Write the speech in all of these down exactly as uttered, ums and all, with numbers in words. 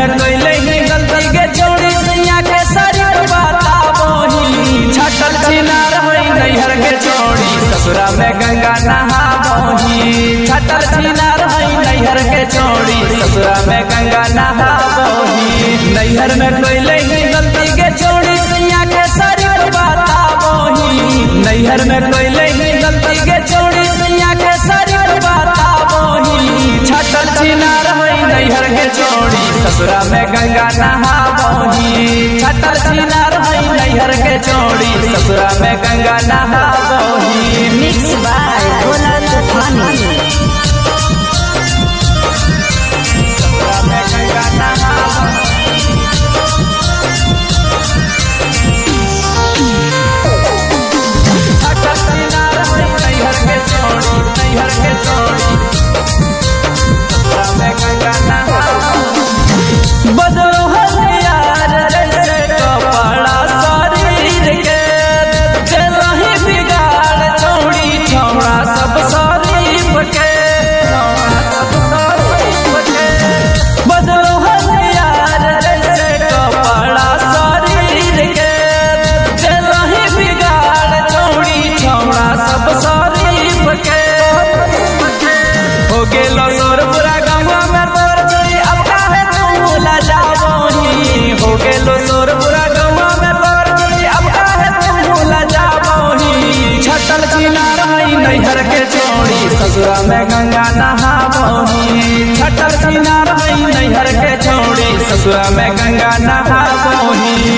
में कोई नहीं गलती के जोड़ी सैया के सारी बताबोही छटल छिनार होई नैहर के छोड़ी ससुरा में गंगा नहाबोही छटल छिनार होई नैहर के छोड़ी ससुरा में गंगा नहाबोही नैहर में कोई नहीं गलती के जोड़ी सैया के सारी बताबोही नैहर में कोई नहीं गलती के जोड़ी सैया के सारी बताबोही छटल छिनार होई नैहर के छोड़ी ससुरा में गंगा नहाबोही छटल छिनार होई नैहर के छोड़ी ससुरा में गंगा नहाबोही मिक्स बाय भोला तूफानी ससुरा में गंगा नहाबोही छटल छिनार होई नैहर के छोड़ी नैहर के छोड़ी ससुरा में गंगा नहाबोही बदलो यार जैसे कपड़ा शरीर के चलही बिगाड़ चौड़ी छौड़ा सब शरीफ के बदलो यार जैसे कपड़ा शरीर के चलही बिगाड़ चौड़ी छौड़ा सब शरीफ के हो गेलो सोर पूरा गंगा में तोर चोरी अब काहे तू ला जाबोही हो गेलो सोर पूरा गंगा में तोर चोरी अब काहे तू ला जाबोही छटल छिनार होई नैहर के छोड़ी ससुरा में गंगा नहाबोही छटल छिनार होई नैहर के छोड़ी ससुरा में गंगा नहाबोही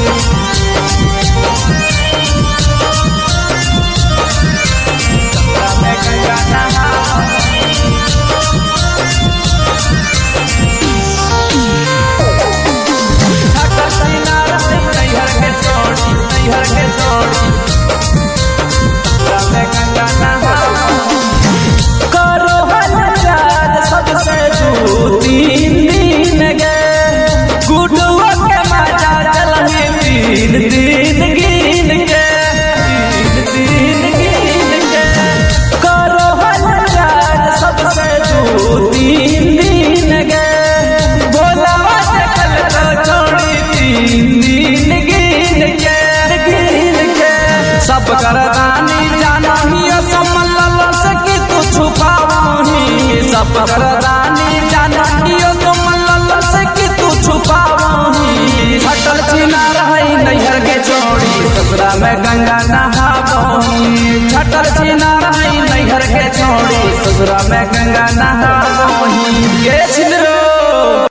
ससुरा में गंगा नहाबोही छटल छिनार होई नैहर के छोड़ी नैहर के छोड़ी ससुरा में गंगा नहाबोही करो हजार सबसे दू तीन दिन गे गुडुआ के मजा चलही तीन दिन गिन के तीन दिन गिन के करो हजार सबसे दू तीन दिन गे बोलावा देखल तो छोड़ी तीन दिन गिन के गिन के सब कर दानी जाना ही समल से कि तू छुपावही सब कर दानी जाना ही समल से कि तू छुपावही छटल छिनार होई नैहर के छोड़ी ससुरा में गंगा नहाबोही छटल छिनार होई नैहर के छोड़ी ससुरा में गंगा नहाबोही के छिनरो।